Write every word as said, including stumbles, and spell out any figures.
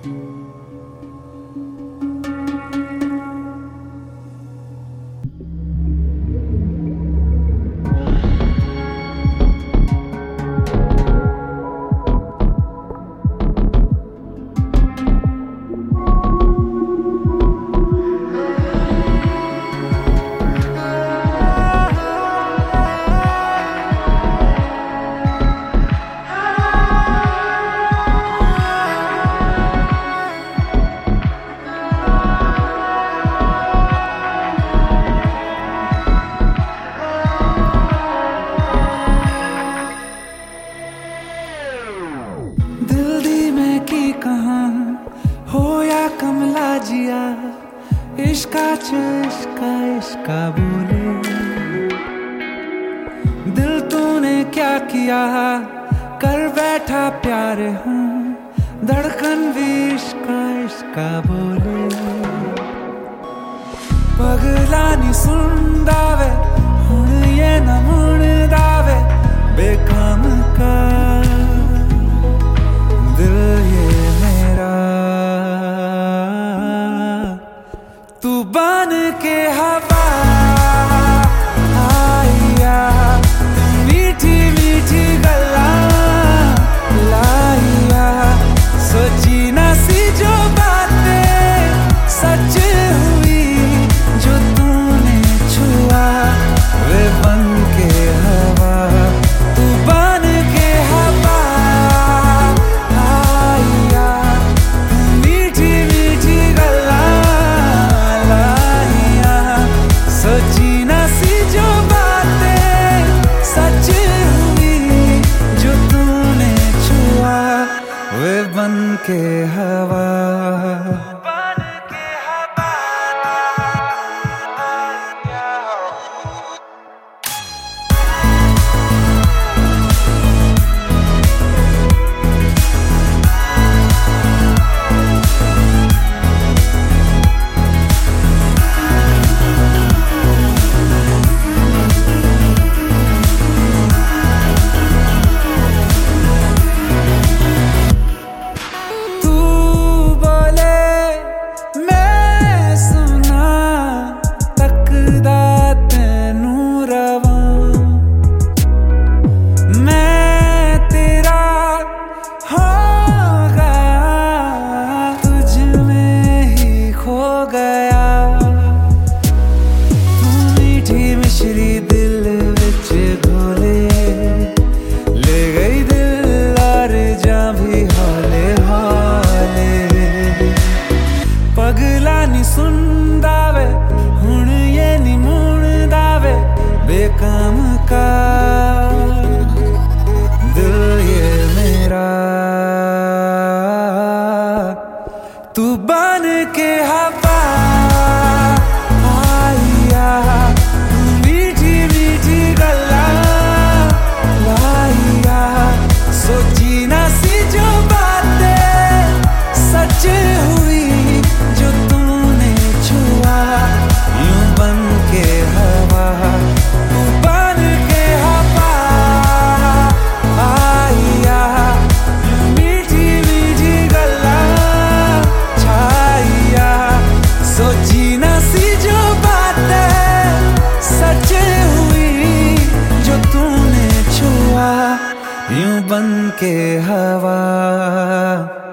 जिया इश्का च इश्का इश्का बोले, दिल तूने क्या किया कर बैठा प्यार हूँ, धड़कन भी इश्का इश्का बोले। पगला नी सुनदा वे हुण ये न मुड़दा वे, बेकाम का दिल ये मेरा तू बन के हवा आया, मीठी मीठी गल्ला लाया, सोची ना सी जो बातें सच हुई, जो तूने छुआ वे बन के हवा, तू बन के हवा आया, मीठी मीठी गल्ला लाया, सोची ना सी जो बातें सच हुई, जो तूने छुआ वे बन के हवा। पगला नी सुनदा वे हुण ये नी मुड़दा वे, बेकाम का दिल ये मेरा तू बन के हवा आया, मीठी मीठी गल्ला लाया, सोची ना सी जो बातें सच हुई, जो तूने छुआ यूं बन के हवा, तू बन के हवा आया, मीठी मीठी गल्ला छाया, सोची ना सी जो बातें सच हुई, जो तूने छुआ यूं बन के हवा।